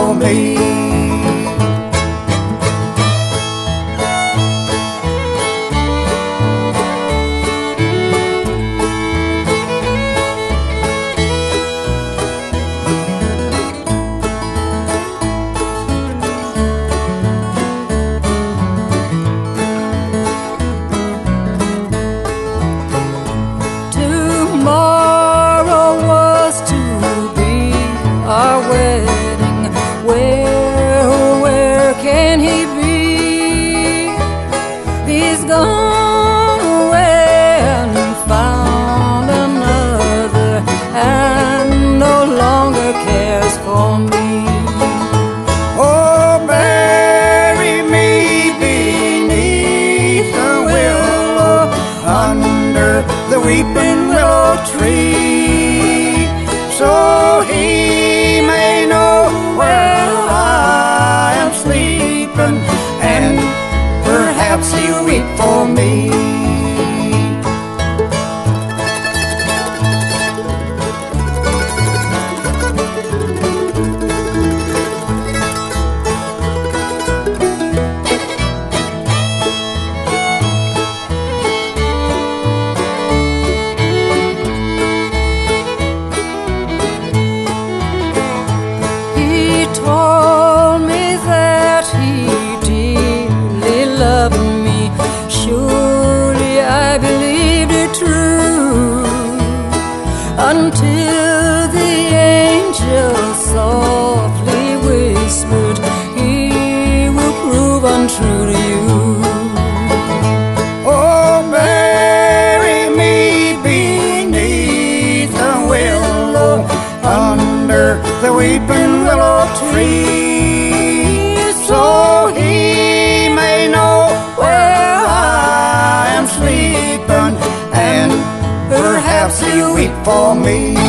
for me. Our wedding, where can he be? He's gone away and found another, and no longer cares for me. Oh, bury me beneath the willow, under the weeping willow tree, so he may know where I am sleeping, and perhaps he'll weep for me. Told me that he dearly loved me. Surely I believed it true, until the angel softly whispered, he will prove untrue to you. Oh, bury me beneath the willow, under the weeping willow tree, so he may know where I am sleeping, and perhaps he'll weep for me.